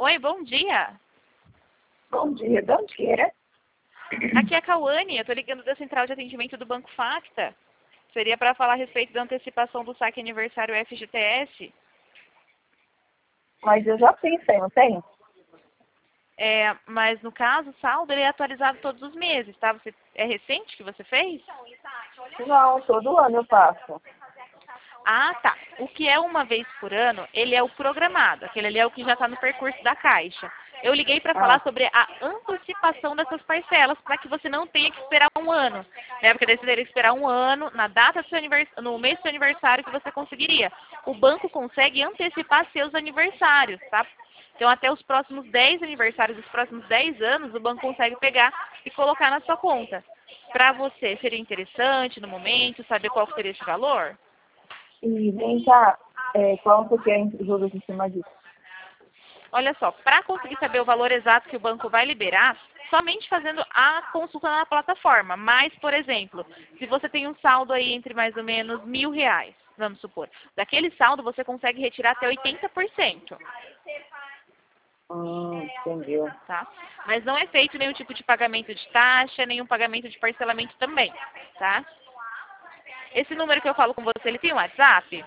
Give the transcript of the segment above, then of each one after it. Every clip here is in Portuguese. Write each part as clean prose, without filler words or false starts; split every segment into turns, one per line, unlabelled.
Oi, bom dia.
Bom dia, de onde que é?
Aqui é a Cauane, eu tô ligando da central de atendimento do Banco Facta. Seria para falar a respeito da antecipação do saque aniversário FGTS.
Mas eu já fiz, não tem?
Mas no caso, o saldo ele é atualizado todos os meses, tá? É recente que você fez?
Não, todo ano eu faço.
Ah, tá. O que é uma vez por ano, ele é o programado. Aquele ali é o que já está no percurso da Caixa. Eu liguei para falar sobre a antecipação dessas parcelas, para que você não tenha que esperar um ano. Né? Porque daí você teria que esperar um ano, na data do seu no mês do seu aniversário, que você conseguiria. O banco consegue antecipar seus aniversários, tá? Então, até os próximos 10 aniversários, dos próximos 10 anos, o banco consegue pegar e colocar na sua conta. Para você, seria interessante no momento saber qual que seria esse valor?
E vem cá, quanto que é juros em cima disso?
Olha só, para conseguir saber o valor exato que o banco vai liberar, somente fazendo a consulta na plataforma. Mas, por exemplo, se você tem um saldo aí entre mais ou menos R$ 1.000, vamos supor, daquele saldo você consegue retirar até 80%.
Entendeu.
Tá? Mas não é feito nenhum tipo de pagamento de taxa, nenhum pagamento de parcelamento também, tá? Esse número que eu falo com você, ele tem um WhatsApp?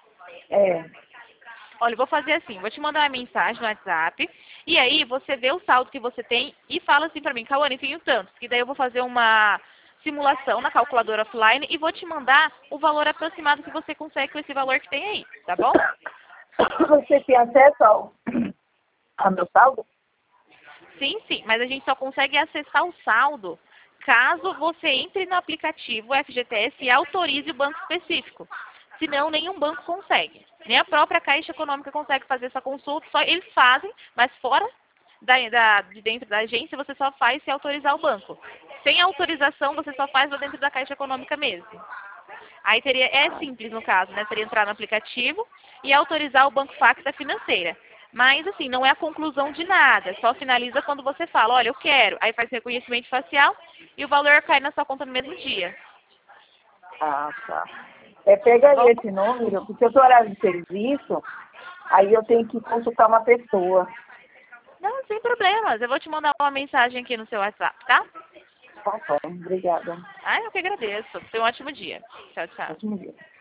Olha, eu vou fazer assim, vou te mandar uma mensagem no WhatsApp, e aí você vê o saldo que você tem e fala assim pra mim, Cauane, tenho tanto, que daí eu vou fazer uma simulação na calculadora offline e vou te mandar o valor aproximado que você consegue com esse valor que tem aí, tá bom?
Você tem acesso ao meu saldo?
Sim, sim, mas a gente só consegue acessar o saldo caso você entre no aplicativo FGTS e autorize o banco específico. Senão, nenhum banco consegue. Nem a própria Caixa Econômica consegue fazer essa consulta, só eles fazem, mas fora de dentro da agência, você só faz se autorizar o banco. Sem autorização, você só faz lá dentro da Caixa Econômica mesmo. Aí é simples no caso, né? Seria entrar no aplicativo e autorizar o Banco Facta Financeira. Mas, assim, não é a conclusão de nada. Só finaliza quando você fala, olha, eu quero. Aí faz reconhecimento facial e o valor cai na sua conta no mesmo dia.
Ah, tá. Pega aí esse número, porque eu estou horário de serviço, aí eu tenho que consultar uma pessoa.
Não, sem problemas. Eu vou te mandar uma mensagem aqui no seu WhatsApp, tá?
Tá bom, obrigada.
Ah, eu que agradeço. Tenha um ótimo dia. Tchau, tchau.
Ótimo dia.